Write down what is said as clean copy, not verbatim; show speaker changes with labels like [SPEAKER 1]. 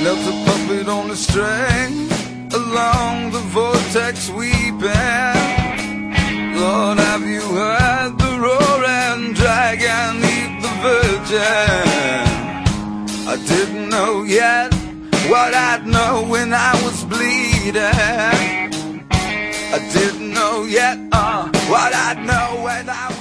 [SPEAKER 1] left a puppet on the string, along the vortex weeping. Lord, have you heard the roaring dragon eat the virgin? I didn't know yet what I'd know when I was bleeding. I didn't know yet what I'd know when I was